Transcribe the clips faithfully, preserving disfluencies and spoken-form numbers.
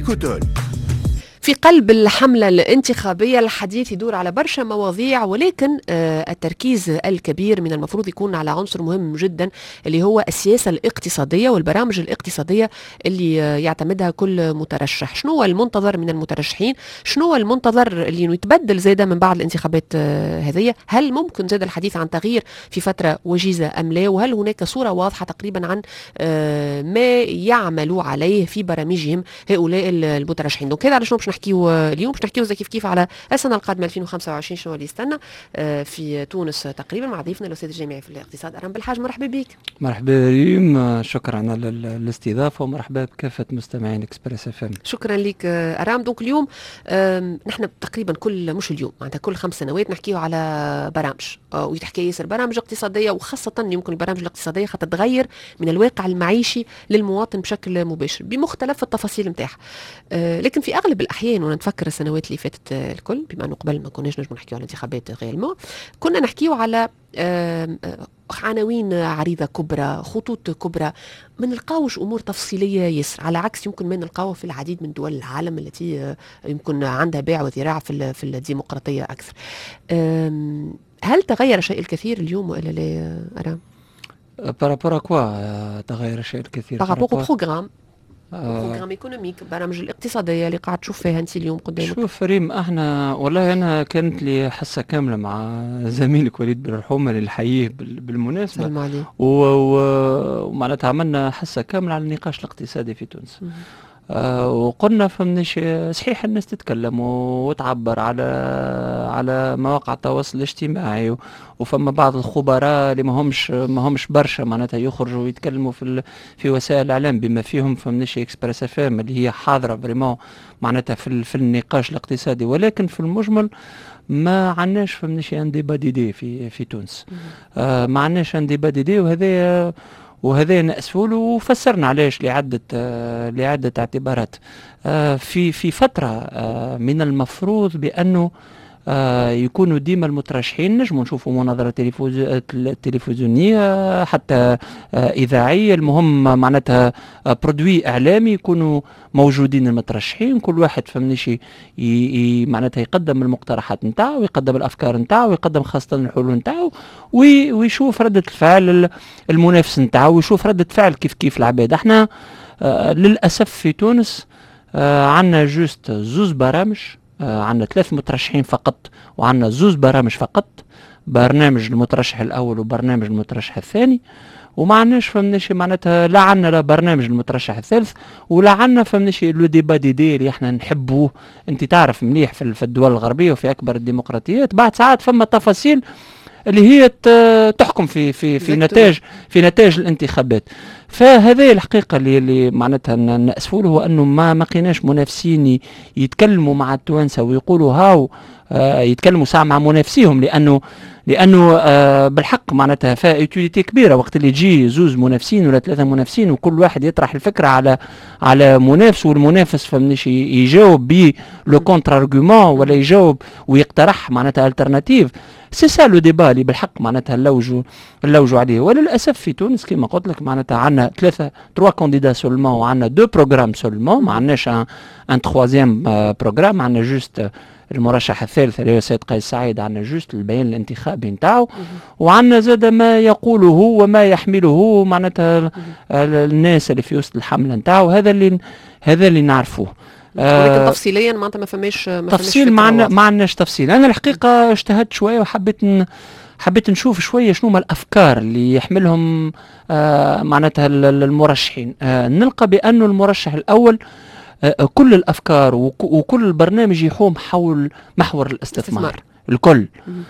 إيكوتول. في قلب الحملة الانتخابية الحديث يدور على برشا مواضيع، ولكن التركيز الكبير من المفروض يكون على عنصر مهم جدا اللي هو السياسة الاقتصادية والبرامج الاقتصادية اللي يعتمدها كل مترشح. شنو هو المنتظر من المترشحين؟ شنو هو المنتظر اللي يتبدل زيادة من بعد الانتخابات هذه؟ هل ممكن زاد الحديث عن تغيير في فترة وجيزة أم لا؟ وهل هناك صورة واضحة تقريبا عن ما يعملوا عليه في برامجهم هؤلاء المترشحين؟ دونك هذا على شنو باش نحكيو اليوم؟ باش نحكيو زي كيف كيف على السنه القادمه ألفين وخمسة وعشرين، شنو اللي يستنى في تونس تقريبا، مع ضيفنا الاستاذ الجامعي في الاقتصاد ارام بالحاج. مرحبا بك. مرحبا ريم، شكرا على الاستضافه ومرحبا بكافه مستمعين اكسبريس اف ام. شكرا لك ارام. دونك اليوم نحن تقريبا كل مش اليوم معناتها كل خمس سنوات نحكيو على برامج ويتحكي ياسر برامج اقتصاديه، وخاصه يمكن البرامج الاقتصاديه خاطر تغير من الواقع المعيشي للمواطن بشكل مباشر بمختلف التفاصيل نتاعها. لكن في اغلب الاحيان وانا نتفكر السنوات اللي فاتت الكل، بما انه قبل ما كناش نجم نحكيو على انتخابات غير كنا نحكيو على عناوين عريضة كبرى، خطوط كبرى، ما نلقاوش أمور تفصيلية يسر، على عكس يمكن ما نلقاوه في العديد من دول العالم التي يمكن عندها باع وذراع في في الديمقراطية أكثر. هل تغير شيء الكثير اليوم وإلا لا أرام؟ بارابور كوا تغير الشيء الكثير؟ بارابور بروغرام بروغرام ايكونوميك، البرامج الاقتصاديه اللي قاعد تشوف فيها انت اليوم قدامك. شوف ريم، احنا والله انا كانت لي حصه كامله مع زميلك وليد بن رحومه اللي نحييه بالمناسبه، سلام عليه. ومعناتها عملنا حصه كامله على النقاش الاقتصادي في تونس. آه وقلنا فهمنيش صحيح الناس تتكلم وتعبر على على مواقع التواصل الاجتماعي، وفما بعض الخبراء اللي ما همش ما همش برشا معناتها يخرجوا ويتكلموا في في وسائل الاعلام، بما فيهم فهمنيش اكسبريس اف ام اللي هي حاضره فريمون معناتها في في النقاش الاقتصادي. ولكن في المجمل ما عندناش فهمنيش ان ديبا ديدي في في تونس. آه ما عندناش ان ديبا ديدي، وهذا وهذا نأسفول وفسرنا علاش لعدة آه لعدة اعتبارات. آه في في فترة آه من المفروض بأنه آه يكونوا ديما المترشحين نجموا نشوفوا مناظرة تلفزيونية حتى آه إذاعية، المهم معناتها آه برودوي إعلامي يكونوا موجودين المترشحين، كل واحد فهمنيش معناتها يقدم المقترحات نتاعو ويقدم الأفكار نتاعو ويقدم خاصة الحلول نتاعو ويشوف ردة الفعل المنافس نتاعو ويشوف ردة فعل كيف كيف العباد. احنا آه للأسف في تونس آه عندنا جوست زوز برامج، آه عندنا ثلاث مترشحين فقط وعندنا زوز برامج فقط، برنامج المترشح الأول وبرنامج المترشح الثاني، وما عندناش فهمناش معناتها لا عندنا لا برنامج المترشح الثالث ولا عندنا فهمناش لو ديبا ديدي اللي احنا نحبوه. انت تعرف مليح في الدول الغربية وفي أكبر الديمقراطيات بعد ساعات فما تفاصيل اللي هي تحكم في في في نتائج في نتائج الانتخابات. فهذه الحقيقه اللي اللي معناتها نأسفوا له، هو انه ما ما لقيناش منافسين يتكلموا مع التوانسه ويقولوا هاو آه يتكلموا ساعه مع منافسيهم، لانه لانه آه بالحق معناتها فيها يوتيليتي كبيره وقت اللي يجي زوز منافسين ولا ثلاثه منافسين وكل واحد يطرح الفكره على على منافس، والمنافس فهمنيش يجاوب ب لو كونتر ارغيومون ولا يجاوب ويقترح معناتها الترناتيف. سي سا لو ديبا اللي بالحق معناتها نلوجوا نلوجوا عليه. وللاسف في تونس كما قلت لك معناتها عندنا ثلاثه تروا كانديدا سولمون وعندنا دو بروغرام سولمون، ما عندناش ان ان تخوازيام بروغرام، عندنا جوست المرشح الثالث اللي هو السيد قيس سعيد، عندنا جوست البيان الانتخابي نتاعو، وعندنا زاد ما يقوله وما يحمله معناتها الناس اللي في وسط الحمله نتاعو. هذا اللي هذا اللي نعرفوه. ولكن تفصيليا معناتها ما فماش تفصيل، ما عندناش تفصيل. انا الحقيقه اجتهدت شويه وحبيت ن... حبيت نشوف شويه شنو ما الافكار اللي يحملهم آه معناتها المرشحين. آه نلقى بانه المرشح الاول آه كل الافكار وك... وكل البرنامج يحوم حول محور الاستثمار استثمار. الكل.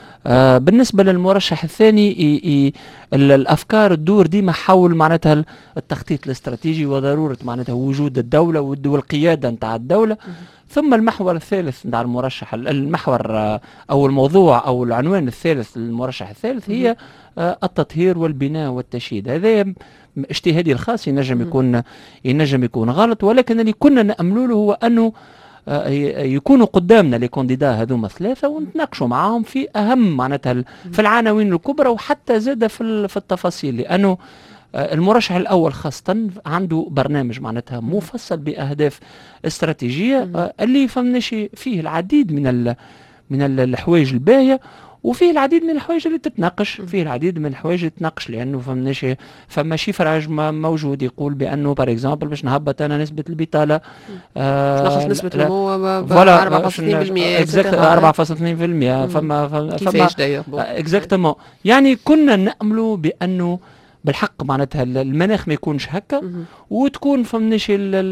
آه بالنسبة للمرشح الثاني ي ي الأفكار تدور ديما حول معناتها التخطيط الاستراتيجي وضرورة معناتها وجود الدولة والقيادة نتاع الدولة. ثم المحور الثالث نتاع المرشح، المحور آه أو الموضوع أو العنوان الثالث للمرشح الثالث هي آه التطهير والبناء والتشييد. هذا اجتهادي الخاص، ينجم يكون ينجم يكون غلط، ولكن اللي كنا نأمله هو أنه يكونوا قدامنا لي كانديدا هذوما ثلاثه ونتناقشوا معاهم في اهم معناتها في العناوين الكبرى وحتى زاد في في التفاصيل، لانه المرشح الاول خاصه عنده برنامج معناتها مفصل باهداف استراتيجيه اللي فهمناش فيه العديد من ال من الحوايج الباهيه، وفيه العديد من الحوايج اللي تتناقش، فيه العديد من الحوايج اللي تتناقش، لانه فهمناش فما شيفراج موجود يقول بانه بار اكزومبل باش نهبط انا نسبه البطاله، باش نقص نسبه النمو ب أربعة فاصلة اثنين بالمئة أربعة فاصلة اثنين بالمئة فما فما كيفاش داير اكزاكتومون. يعني كنا ناملوا بانه بالحق معناتها المناخ ما يكونش هكا، وتكون فهمنيش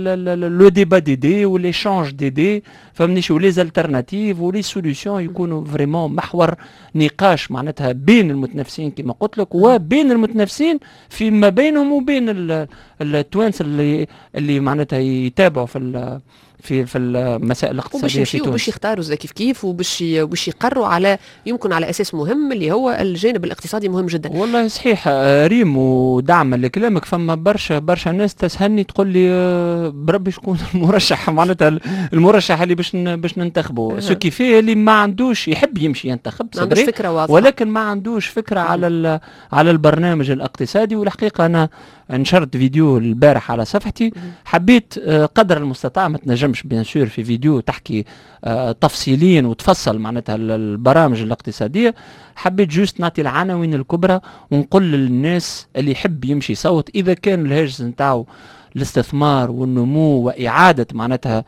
لو ديبا دي دي وليشانج دي دي فهمنيش ولي زالترناتيف ولي سوليسيون يكونوا فريمون محور نقاش معناتها بين المتنافسين كما قلت لك، وبين المتنافسين فيما بينهم وبين التوانسه اللي اللي معناتها يتابعوا في في في المسائل الاقتصاديه وباش يمشيوا وباش يختاروا زي كيف كيف وباش وباش يقروا على يمكن على اساس مهم اللي هو الجانب الاقتصادي مهم جدا. والله صحيح ريم ودعما لكلامك، فما برشا برشا ناس تسهلني تقول لي بربي شكون المرشح معناتها المرشح اللي باش باش ننتخبه، سو كيفيه اللي ما عندوش يحب يمشي ينتخب ما عندوش فكره واضحه، ولكن ما عندوش فكره على على البرنامج الاقتصادي. والحقيقه انا نشرت فيديو البارح على صفحتي، حبيت قدر المستطاع ما تنجمش بيان سور في فيديو تحكي تفصيليا وتفصل معناتها البرامج الاقتصاديه، حبيت جوست نعطي العناوين الكبرى ونقول للناس اللي يحب يمشي يصوت اذا كان الهاجس نتاعو الاستثمار والنمو وإعادة معناتها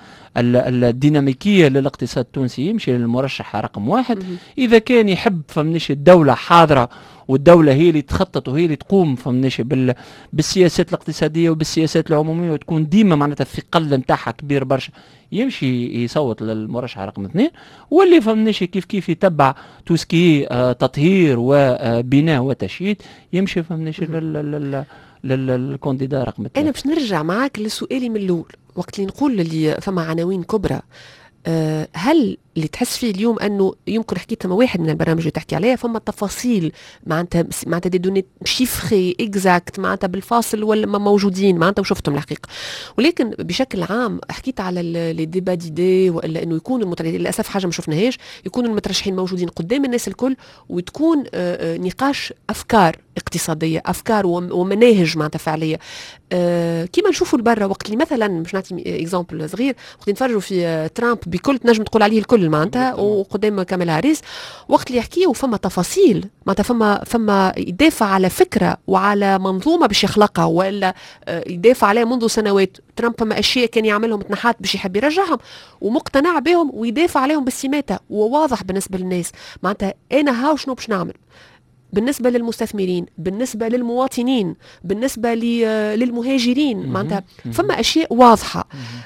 الديناميكية للاقتصاد التونسي يمشي للمرشح رقم واحد. إذا كان يحب فمنيش الدولة حاضرة والدولة هي اللي تخطط وهي اللي تقوم فمنيش بال... بالسياسات الاقتصادية وبالسياسات العمومية وتكون ديما معناتها الثقل نتاعها كبير برشا يمشي يصوت للمرشح رقم اثنين. واللي فمنيش كيف كيف يتبع توسكي آه تطهير وبناء وتشييد يمشي فمنيش لل للكونديدا رقم اثنين. انا باش نرجع معاك لسؤالي من الاول وقت اللي نقول اللي فما عناوين كبرى، أه هل اللي تحس فيه اليوم انه يمكن حكيت ما واحد من البرامج اللي تحكي عليها فما تفاصيل معناتها معناتها دي دوني شيفري اكزاكت معناتها بالفاصل ولا ما موجودين معناتها وشفتهم الحقيقه، ولكن بشكل عام حكيت على لي ديبا دي ولا انه يكون المترشحين للاسف حاجه ما شفناهاش، يكون المترشحين موجودين قدام الناس الكل وتكون أه نقاش افكار اقتصاديه، افكار ومناهج معناتها فعليه. أه كيما نشوفوا لبرا وقت اللي مثلا باش نعطي اكزامبل صغير وقت نتفرجوا في ترامب بكل تنجم تقول عليه الكل معناتها وقدام كاميلا هاريس وقت اللي يحكيوا فما تفاصيل معناتها فما فما يدافع على فكره وعلى منظومه باش يخلقها ولا يدافع عليها منذ سنوات. ترامب فما اشياء كان يعملهم طموحات باش يحب يرجعهم ومقتنع بهم ويدافع عليهم بالسماته وواضح بالنسبه للناس. معناتها انا هاو شنو باش نعمل بالنسبة للمستثمرين، بالنسبة للمواطنين، بالنسبة للمهاجرين، معناتها فما أشياء واضحة.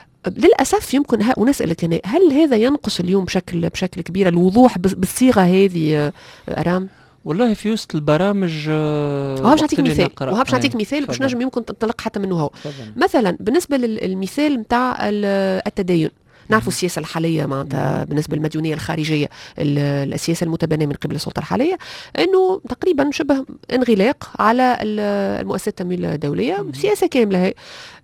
للأسف يمكن ها ونسألك هنا هل هذا ينقص اليوم بشكل بشكل كبير الوضوح بالصيغة هذه أرام؟ والله في وسط البرامج وها باش نعطيك مثال وها باش نعطيك مثال باش نجم يمكن تنطلق حتى منه هو. مثلا بالنسبة للمثال نتاع التدين، نعرفوا السياسة الحالية معناتها بالنسبة للمديونية الخارجية السياسة المتبنية من قبل السلطة الحالية أنه تقريبا شبه انغلاق على المؤسسات التمويل الدولية، سياسة كاملة هي.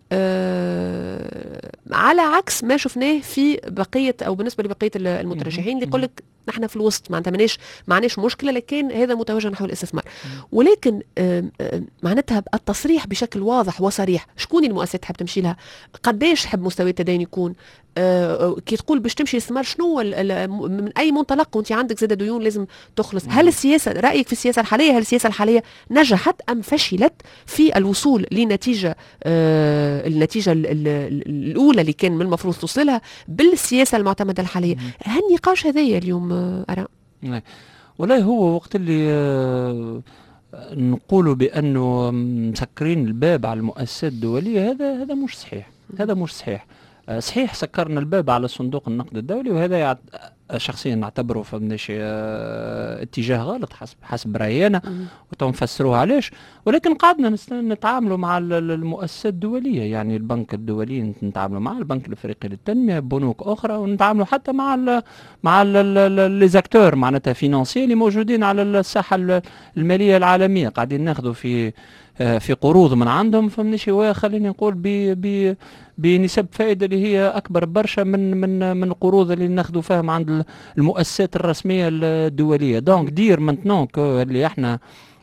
أه على عكس ما شفناه في بقية أو بالنسبة لبقية المترشحين اللي يقول لك نحن في الوسط معناتها ماناش معناش مشكلة لكن هذا متوجه نحو الاستثمار. ولكن أه أه معناتها التصريح بشكل واضح وصريح شكون المؤسسات حاب تمشي لها، قداش حب مستوى التدين يكون، أه كي تقول باش تمشي الاستثمار شنو من أي منطلق وانت عندك زاد ديون لازم تخلص. هل السياسة رأيك في السياسة الحالية هل السياسة الحالية نجحت أم فشلت في الوصول لنتيجة أه النتيجة الأولى اللي كان من المفروض توصلها بالسياسة المعتمدة الحالية؟ هالنقاش هذايا اليوم أرى. والله هو وقت اللي آه نقولوا بأنه مسكرين الباب على المؤسسات الدولية هذا هذا مش صحيح، هذا مش صحيح. آه صحيح سكرنا الباب على صندوق النقد الدولي وهذا يعت... شخصيا نعتبره فمناش اه اتجاه غلط حسب حسب راينا وتنفسروه علاش، ولكن قعدنا نتعاملوا مع المؤسسات الدوليه، يعني البنك الدولي نتعاملوا مع البنك الافريقي للتنميه، بنوك اخرى، ونتعاملوا حتى مع ال مع لي زاكتور معناتها فينانسيي اللي موجودين على الساحه الماليه العالميه، قاعدين ناخذوا في في قروض من عندهم فمناش خليني نقول ب ب بنسب فائده اللي هي اكبر برشا من من من القروض اللي ناخذوا فيها عند المؤسسات الرسميه الدوليه. دونك دير مانتنون اللي احنا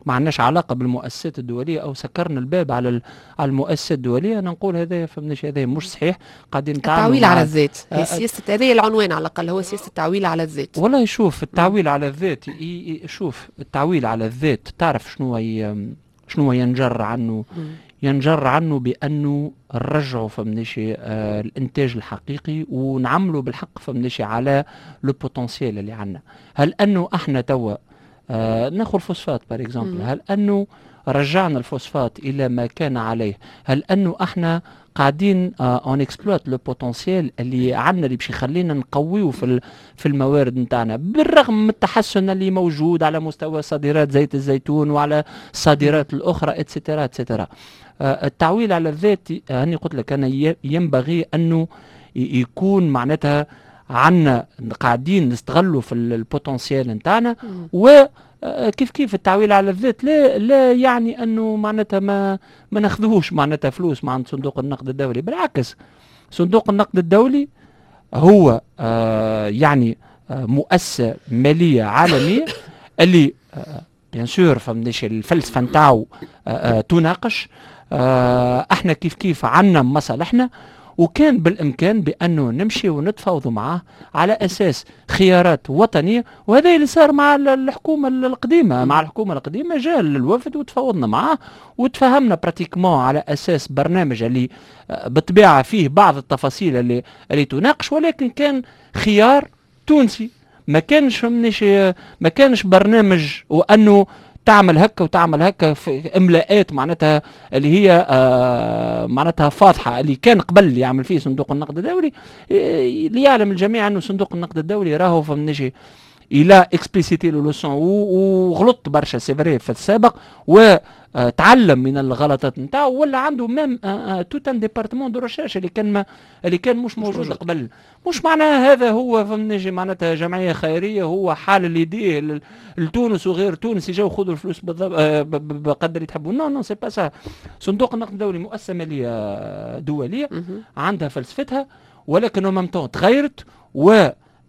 ما عندناش علاقه بالمؤسسات الدوليه او سكرنا الباب على ال- على المؤسسات الدوليه. انا نقول هذا فهمنيش، هذا مش صحيح. قاعدين نتعاملوا التعويل مع على الذات هي آه، سياسه، هذه العنوان على الاقل هو سياسه التعويل على الذات. والله شوف التعويل على الذات ي- ي- شوف التعويل على الذات تعرف شنو هي، شنو ينجر عنه؟ مم. ينجر عنه بانه نرجعوا فهمنيشي آه الانتاج الحقيقي ونعملوا بالحق فهمنيشي على لو بوتنسيال اللي عندنا. هل انه احنا توا آه ناخذ الفوسفات بار اكزومبل، مم. هل انه رجعنا الفوسفات الى ما كان عليه؟ هل انه احنا قاعدين اون اكسبلوت لو بوتنسيال اللي عندنا اللي باش يخلينا نقويو في ال- في الموارد نتاعنا، بالرغم من التحسن اللي موجود على مستوى صادرات زيت الزيتون وعلى الصادرات الاخرى اتسترا اتسترا. آه، التعويل على الذات آه، هاني قلت لك انا ي- ينبغي انه ي- يكون معناتها عنا قاعدين نستغلوا في ال- البوتنسيال نتاعنا. مم. و آه، كيف كيف التعويل على الذات لا لا يعني انه معناتها ما ما ناخذوش معناتها فلوس مع صندوق النقد الدولي. بالعكس، صندوق النقد الدولي هو آه يعني آه مؤسسة مالية عالمية اللي آه بيان سور فهمنيش الفلسفة نتاعو آه آه تناقش. آه احنا كيف كيف عنا مصالحنا، وكان بالامكان بانه نمشي ونتفاوضوا معاه على اساس خيارات وطنيه. وهذا اللي صار مع ال- الحكومه ال- القديمه. مع الحكومه القديمه جاء الوفد وتفاوضنا معاه وتفهمنا براتيكمون على اساس برنامج اللي آه، بالطبيعه فيه بعض التفاصيل اللي اللي تناقش، ولكن كان خيار تونسي. ما كانش فهمنيش ما كانش برنامج وانه تعمل هكا وتعمل هكا في املاءات معناتها اللي هي آه معناتها فاضحه اللي كان قبل يعمل فيه صندوق النقد الدولي. آه، ليعلم الجميع انه صندوق النقد الدولي راهو فهمنيش الى اكسبليسيتي لو لوسون وغلط برشا سيفري في السابق، وتعلم من الغلطات نتاعو، ولا عنده ميم توت ان ديبارتمون دو ريشيرش اللي كان ما اللي كان مش موجود موجود. قبل. مش معناها هذا هو فهمنيش معناتها جمعيه خيريه هو حال اللي يديه ل- لتونس وغير تونس يجوا خذوا الفلوس بالضبط آه، ب- ب- بقدر اللي تحبوا. نو نو سي با سا. صندوق النقد الدولي مؤسسه ماليه دوليه مهم. عندها فلسفتها، ولكن او ميم طون تغيرت و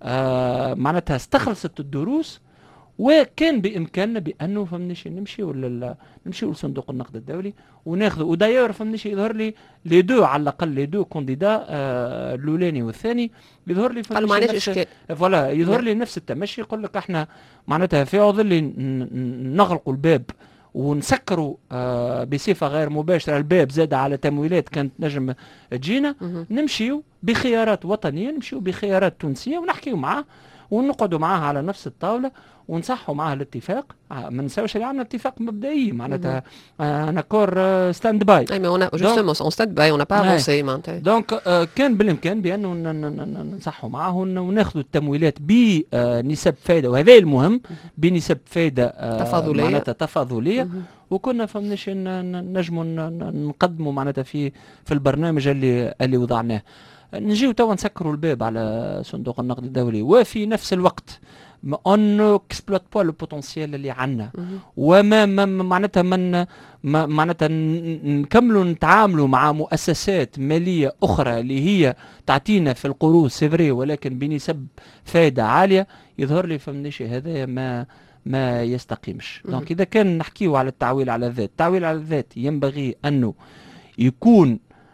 آه معناتها استخلصت الدروس. وكان بامكاننا بانه فهمنيش نمشي ولا نمشي لصندوق النقد الدولي وناخذ. وداير فهمنيش يظهر لي لي دو على الاقل لي دو كونديدا آه الاولاني والثاني يظهر لي قالوا فهمنيش ما عندناش نفس اشكال. فوالا يظهر نعم. لي نفس التمشي. يقول لك احنا معناتها في عضل ن- ن- نغلقوا الباب ونسكروا آه بصفه غير مباشره الباب زاد على تمويلات كانت نجم تجينا. مهم. نمشيو بخيارات وطنيه، نمشيو بخيارات تونسيه ونحكيو معاه ونقعدوا معاه على نفس الطاوله ونصحوا معاه الاتفاق. آه، ما نساوش اللي عندنا اتفاق مبدئي معناتها ان اكور ستاند باي. اي mais on a justement on stand by on n'a pas Ouais. avancé معناتها. دونك آه، كان بالامكان بانه ن- ن- ن- ننصحوا معاه ون- وناخذوا التمويلات بنسب فائده، وهذا المهم، بنسب فائده آه، تفاضلية. معناتها تفاضليه. مهم. وكنا فهمناش ن- ن- نجموا ن- ن- نقدموا معناتها في في البرنامج اللي اللي وضعناه. نجيو توا نسكروا الباب على صندوق النقد الدولي، وفي نفس الوقت اون اكسبلوت با لو بوتنسيال اللي عندنا، مهم. وما ما ما- معناتها من ما- معناتها ن- نكملوا نتعاملوا مع مؤسسات ماليه اخرى اللي هي تعطينا في القروض سيفري ولكن بنسب فائده عاليه. يظهر لي فهمنيش هذا ما ما يستقيمش. مهم. دونك اذا كان نحكيو على التعويل على الذات، التعويل على الذات ينبغي انه يكون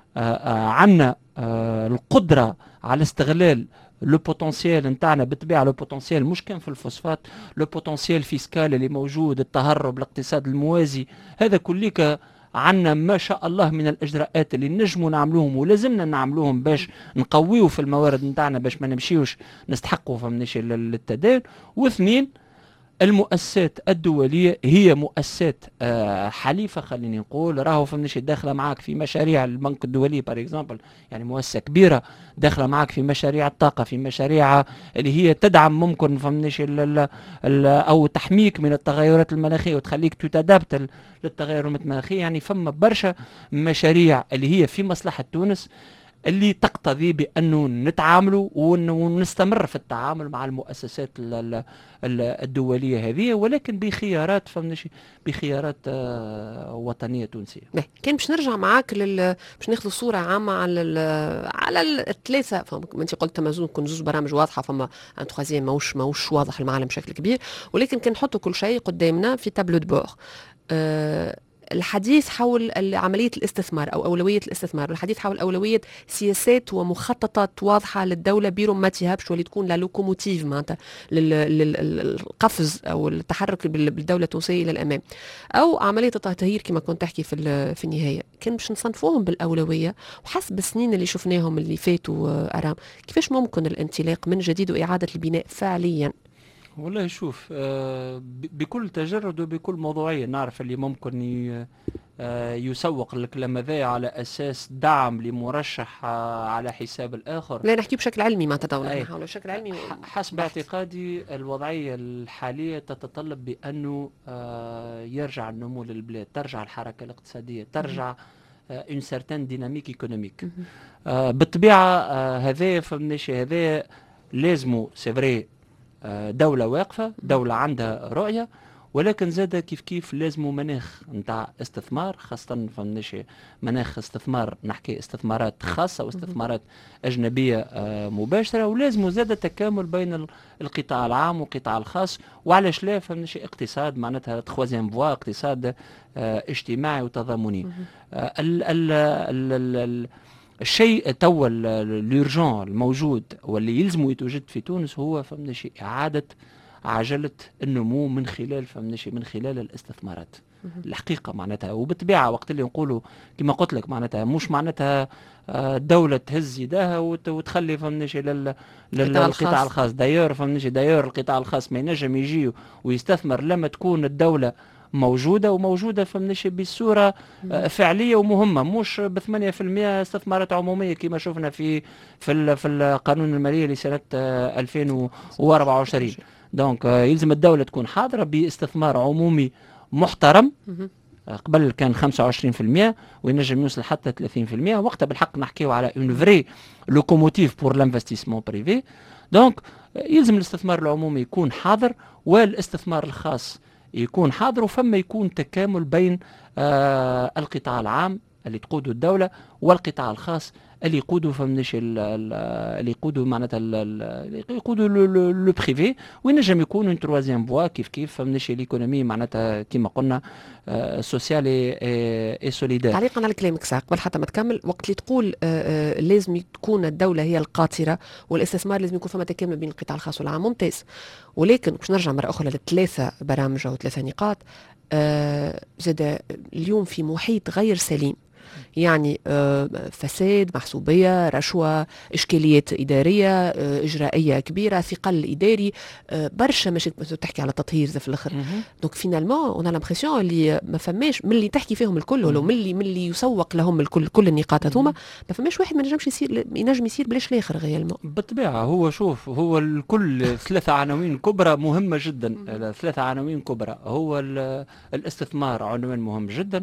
عندنا القدره على استغلال لو بوتنسيال نتاعنا. بالطبيعه لو بوتنسيال مش كان في الفوسفات، لو بوتنسيال فيسكال اللي موجود، التهرب، الاقتصاد الموازي، هذا كليك عندنا ما شاء الله من الاجراءات اللي نجموا نعملوهم ولازمنا نعملوهم باش نقويو في الموارد نتاعنا باش ما نمشيوش نستحقوا فمنيش التدين. واثنين، المؤسسات الدولية هي مؤسسات آه حليفة، خليني نقول راهو فهمنيش داخلة معك في مشاريع البنك الدولي بار اكزامبل، يعني مؤسسة كبيرة داخلة معك في مشاريع الطاقة، في مشاريع اللي هي تدعم ممكن فهمنيش ال ال او تحميك من التغيرات المناخية وتخليك تتدابت للتغيرات المناخية. يعني فما برشا مشاريع اللي هي في مصلحة تونس اللي تقتضي بأنه نتعاملوا ونستمر في التعامل مع المؤسسات الدولية هذه، ولكن بخيارات فهمناش بخيارات آه وطنية تونسية. كان باش نرجع معاك لل باش ناخذ صورة عامة على ال... على الثلاثة. فما انت قلت تمازون كون زوج برامج واضحة، فما ان تخوازيام ماهوش ماهوش واضح المعلم بشكل كبير، ولكن كان نحطوا كل شيء قدامنا في تابلو دو بور. آه الحديث حول عملية الاستثمار أو أولوية الاستثمار، والحديث حول أولوية سياسات ومخططات واضحة للدولة برمتها باش تولي تكون لا لوكوموتيف معناتها للقفز أو التحرك بالدولة التونسية إلى الأمام، أو عملية التطهير كما كنت تحكي في في النهاية. كان باش نصنفوهم بالأولوية وحسب السنين اللي شفناهم اللي فاتوا أرام، كيفاش ممكن الانطلاق من جديد وإعادة البناء فعليا؟ والله شوف، آه بكل تجرد وبكل موضوعية نعرف اللي ممكن آه يسوق الكلام هذا على أساس دعم لمرشح آه على حساب الآخر. لا نحكي بشكل علمي ما تداول، نحاول بشكل علمي. حسب اعتقادي الوضعية الحالية تتطلب بأنه آه يرجع النمو للبلاد، ترجع الحركة الاقتصادية، ترجع اون سيرتان ديناميك ايكونوميك. آه بالطبيعة آه هذا فهمناش، هذا لازمه سيفري دولة واقفة، دولة عندها رؤية، ولكن زاد كيف كيف لازموا مناخ نتاع استثمار، خاصة فهمناش مناخ استثمار، نحكي استثمارات خاصة واستثمارات أجنبية مباشرة، ولازموا زاد تكامل بين القطاع العام والقطاع الخاص. وعلاش لا فهمناش اقتصاد معناتها تخوازيام فوا، اقتصاد اجتماعي وتضامني. ال ال ال ال الشيء توا اليورجون الموجود واللي يلزمه يتوجد في تونس هو فهمناش إعادة عجلة النمو من خلال فهمناش من خلال الاستثمارات الحقيقة معناتها. وبالطبيعة وقت اللي نقولوا كما قلت لك معناتها مش معناتها الدولة تهز يداها وتخلي فهمناش للقطاع الخاص. دايور فهمناش دايور القطاع الخاص ما ينجم يجي ويستثمر لما تكون الدولة موجودة وموجودة فهمناش بصورة فعلية ومهمة، مش ب ثمانية بالمئة استثمارات عمومية كما شفنا في في في القانون المالية لسنة ألفين وأربعة وعشرين. دونك يلزم الدولة تكون حاضرة باستثمار عمومي محترم. قبل كان خمسة وعشرين بالمئة وينجم يوصل حتى ثلاثين بالمئة، وقتها بالحق نحكيو على اون فري لوكوموتيف بور لانفستيسمون بريفي. دونك يلزم الاستثمار العمومي يكون حاضر والاستثمار الخاص يكون حاضر، وفما يكون تكامل بين آه القطاع العام اللي تقوده الدولة والقطاع الخاص اللي يقودوا فهمناش اللي يقودوا معناتها اللي يقودوا لو بريفي، وينجم يكون اون تروازيام فوا كيف كيف فهمناش ليكونومي معناتها كيما قلنا آه سوسيال اي سوليدار. تعليقا على كلامك ساق قبل حتى ما تكمل، وقت اللي تقول آه آه لازم تكون الدولة هي القاطرة والاستثمار لازم يكون فما تكامل بين القطاع الخاص والعام، ممتاز. ولكن باش نرجع مرة أخرى للثلاثة برامج أو ثلاثة نقاط. آه زاد اليوم في محيط غير سليم، يعني فساد، محسوبية، رشوة، إشكاليات إدارية، إجرائية كبيرة، ثقل إداري، برشا مش تحكي على تطهير في الآخر. دونك فينالمون اون لامبرسيون اللي ما فماش من اللي تحكي فيهم الكل ولا من اللي من اللي يسوق لهم الكل كل النقاط هذوما، ما فماش واحد ما ينجمش يصير ينجم يصير بلاش الآخر غيالمون. بالطبيعة هو شوف هو الكل ثلاثة عناوين كبرى مهمة جدا، ثلاثة عناوين كبرى. هو الاستثمار عنوان مهم جدا،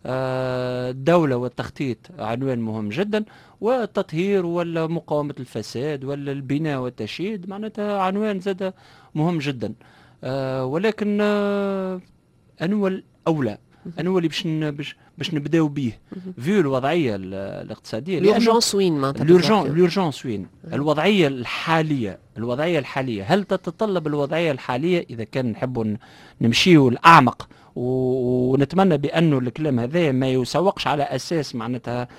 الدولة والتخطيط عنوان مهم جدا، والتطهير ولا مقاومة الفساد ولا البناء والتشييد معناتها عنوان زاد مهم جدا. أه ولكن أه أنو الأولى أنو اللي باش باش باش نبداو به فيو الوضعية الاقتصادية. اليورجونس وين معناتها؟ اليورجونس وين؟ الوضعية الحالية الوضعية الحالية هل تتطلب الوضعية الحالية إذا كان نحبوا نمشيو الأعمق ونتمنى بأنه الكلام هذا ما يسوقش على أساس معناتها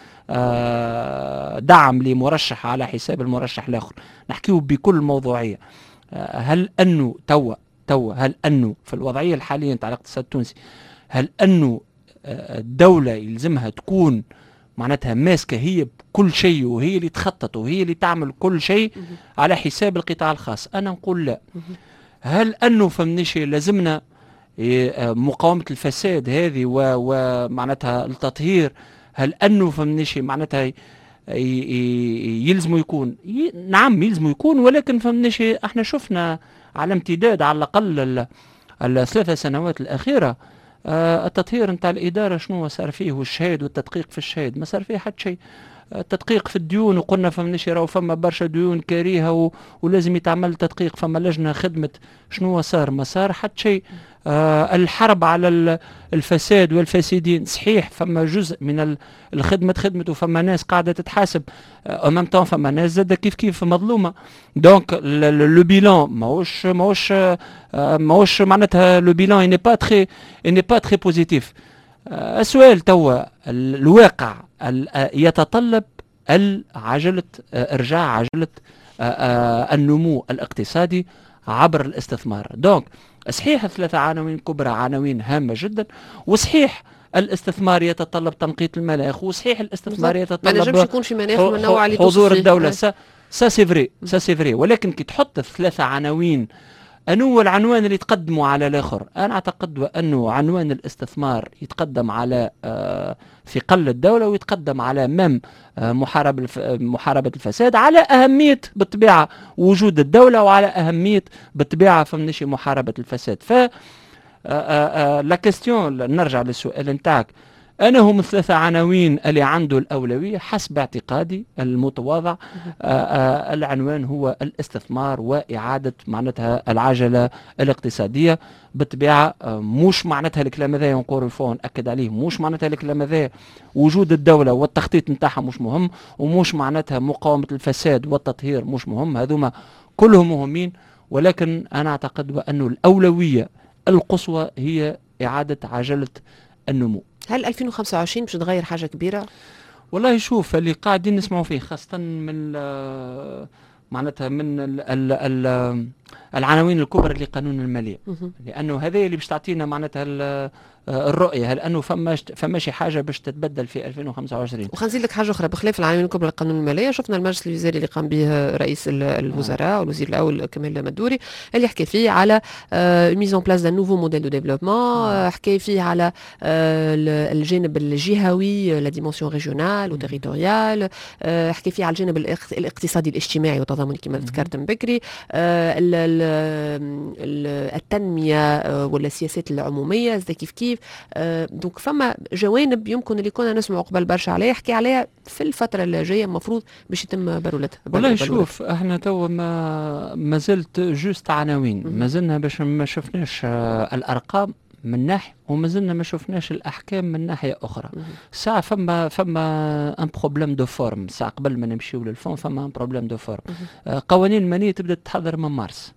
دعم لمرشح على حساب المرشح الآخر، نحكيه بكل موضوعية. هل أنه توا توا هل أنه في الوضعية الحالية نتاع الاقتصاد التونسي هل أنه الدولة يلزمها تكون معناتها ماسكة هي بكل شيء وهي اللي تخطط وهي اللي تعمل كل شيء على حساب القطاع الخاص؟ أنا نقول لا. هل أنه فهمنيش لازمنا مقاومة الفساد هذه ومعناتها التطهير هل أنه فهمنيش معناتها يلزم يكون؟ نعم يلزم يكون، ولكن فهمنيش احنا شفنا على امتداد على الأقل الثلاثة سنوات الأخيرة آه التطهير نتاع الإدارة شنو صار فيه، والشهاد والتدقيق في الشهاد ما صار فيه حتى شيء. التدقيق في الديون وقلنا فمناش راهو فما برشا ديون كريهة ولازم يتعمل تدقيق، فما لجنة خدمة شنو صار ما صار حتى شيء. آه الحرب على الفساد والفاسدين. صحيح فما جزء من الخدمة خدمته، فما ناس قاعدة تتحاسب او ميم طون، فما ناس زاد كيف كيف مظلومة. دونك لو بيلان ماهوش ماهوش ماهوش معناتها لو بيلان ني با تري ني با تري بوزيتيف. السؤال توا الواقع يتطلب عجلة ارجاع عجلة النمو الاقتصادي عبر الاستثمار. دونك صحيح الثلاثة عناوين كبرى عناوين هامة جدا، وصحيح الاستثمار يتطلب تنقية المناخ، وصحيح الاستثمار يتطلب ما نجمش يكون في مناخ من النوع اللي حضور الدولة. سا سا سي فري سا سي فري ولكن كي تحط الثلاثة عناوين أنو العنوان اللي يتقدموا على الآخر، أنا أعتقد أنه عنوان الاستثمار يتقدم على في قل الدولة، ويتقدم على مم محاربة محاربة الفساد، على أهمية بالطبيعة وجود الدولة، وعلى أهمية بالطبيعة فمنشي محاربة الفساد. ف لا كيستيون نرجع للسؤال نتاعك، أنا هم الثلاثة عناوين اللي عنده الأولوية حسب اعتقادي المتواضع. آآ آآ العنوان هو الاستثمار وإعادة معناتها العجلة الاقتصادية. بالطبيعة مش معناتها الكلام هذا نقول فون نأكد عليه، مش معناتها الكلام هذا وجود الدولة والتخطيط نتاعها مش مهم، ومش معناتها مقاومة الفساد والتطهير مش مهم، هذوما كلهم مهمين. ولكن أنا أعتقد أنه الأولوية القصوى هي إعادة عجلة النمو. هل ألفين وخمسة وعشرين باش تغير حاجة كبيرة؟ والله شوف اللي قاعدين نسمعوا فيه خاصة من معناتها من ال ال ال العناوين الكبرى لقانون المالية، لأنه هذه اللي باش تعطينا معناتها الرؤية، هل أنه فما فما شي حاجة باش تتبدل في ألفين وخمسة وعشرين. وخنزيد لك حاجة أخرى بخلاف العناوين الكبرى لقانون المالية، شفنا المجلس الوزاري اللي قام به رئيس الوزراء والوزير الأول كمال مدوري اللي حكى فيه على ميز اون بلاس دان نوفو موديل دو ديفلوبمون، حكى فيه على الجانب الجهوي لا ديمونسيون ريجيونال وتيريتوريال، حكى فيه على الجانب الاقتصادي الاجتماعي والتضامن كما ذكرت من بكري، التنمية ولا السياسات العمومية زي كيف كيف. دونك فما جوانب يمكن اللي كنا نسمع قبل برشا عليها يحكي عليها في الفترة اللي جاية المفروض باش يتم برولتها. والله شوف احنا تو ما ما زلت جوست عناوين، ما زلنا باش ما شفناش الارقام من ناحيه، وما زلنا ما شفناش الاحكام من ناحيه اخرى. ساعه فما فما ان بروبليم دو فورم، ساعه قبل ما نمشيو للفون فما ان بروبليم دو فورم. قوانين الماليه تبدا تتحضر من مارس،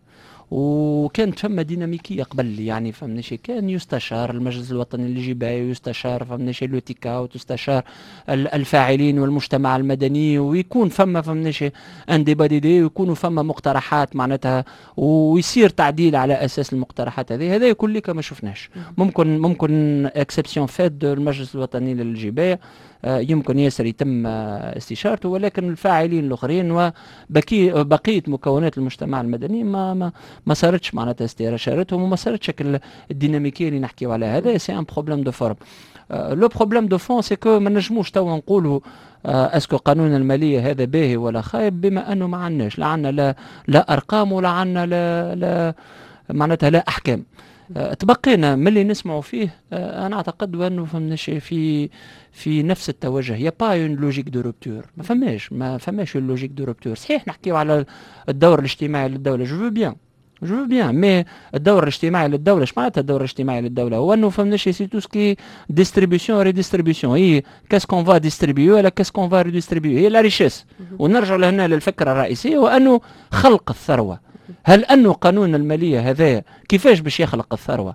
وكانت فما ديناميكيه قبل، يعني فهمني كان يستشار المجلس الوطني للجباية، ويستشار فهمني لوتيكا، وتستشار الفاعلين والمجتمع المدني، ويكون فما فهمني ان ديبا ديدي، ويكونوا فما مقترحات معناتها، ويصير تعديل على اساس المقترحات هذه. هذا كل ما شفناش. ممكن ممكن اكسبسيون فات المجلس الوطني للجباية يمكن ياسر يتم استشارته، ولكن الفاعلين الاخرين وبقيه بقيه مكونات المجتمع المدني ما ما ما صارتش معناتها استشارتهم، وما صارتش الديناميكيه اللي نحكيو عليها. هذا سي ان بروبليم دو فورم. لو بروبليم دو فون سي كو ما نجموش توا نقولوا اسكو قانون الماليه هذا باهي ولا خايب، بما انه ما عندناش لا عندنا لا لا ارقام ولا عندنا لا لا معناتها لا احكام. تبقينا من اللي نسمعوا فيه. انا اعتقد انه فهمناش في في نفس التوجه. يا با اون لوجيك دو روبتور، ما فماش ما فماش اون لوجيك دو روبتور. صحيح نحكيو على الدور الاجتماعي للدوله، جو بيان جو بيان مي الدور الاجتماعي للدوله، اش معناتها الدور الاجتماعي للدوله؟ هو انه فهمناش سي تو سكي ديستريبيسيون ريديستريبيسيون، هي كاسكون فا ديستريبيو ولا كاسكون فا ريديستريبيو، هي لا ريشيس. ونرجع لهنا للفكره الرئيسيه، وانه خلق الثروه. هل انه قانون الماليه هذا كيفاش باش يخلق الثروه؟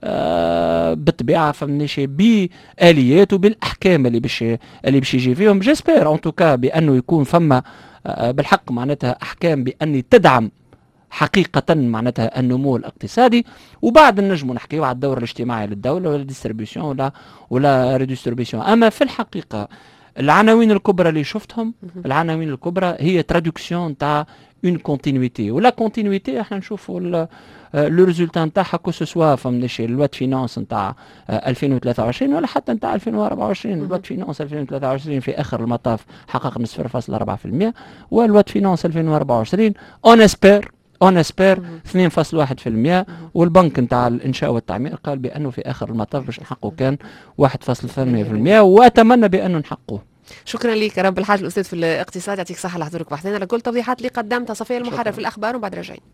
آه بالطبيعه فهمنيش باليات وبالاحكام اللي باش اللي باش يجي فيهم. جيسبير اون توكا بانه يكون فما آه بالحق معناتها احكام بان تدعم حقيقة معناتها النمو الاقتصادي، وبعد نجموا نحكيو على الدور الاجتماعي للدولة ولا ديستريبيسيون ولا ولا ريديستريبيسيون. اما في الحقيقة العناوين الكبرى اللي شفتهم، العناوين الكبرى هي ترادكسيون تاع اون كونتينيتي، ولا كونتينيتي احنا نشوفوا لو ريزولتا نتاعها كو سو سوا فهمنيش لوا دو فينانس نتاع ألفين وثلاثة وعشرين ولا حتى نتاع ألفين وأربعة وعشرين. لوا دو فينانس ألفين وثلاثة وعشرين في اخر المطاف حققنا صفر فاصلة أربعة بالمئة، ولوا دو فينانس ألفين وأربعة وعشرين اون اسبير اون اسبير اثنين فاصلة واحد بالمئة، والبنك نتاع الانشاء والتعمير قال بانه في اخر المطاف باش نحققوا كان واحد فاصلة ثمانية بالمئة، واتمنى بانه نحققوه. شكرا لك رب الحاج الاستاذ في الاقتصاد، يعطيك صحه لحضورك بحثنا على كل التوضيحات اللي قدمتها. صفيه المحرر في الاخبار وبعد راجعين.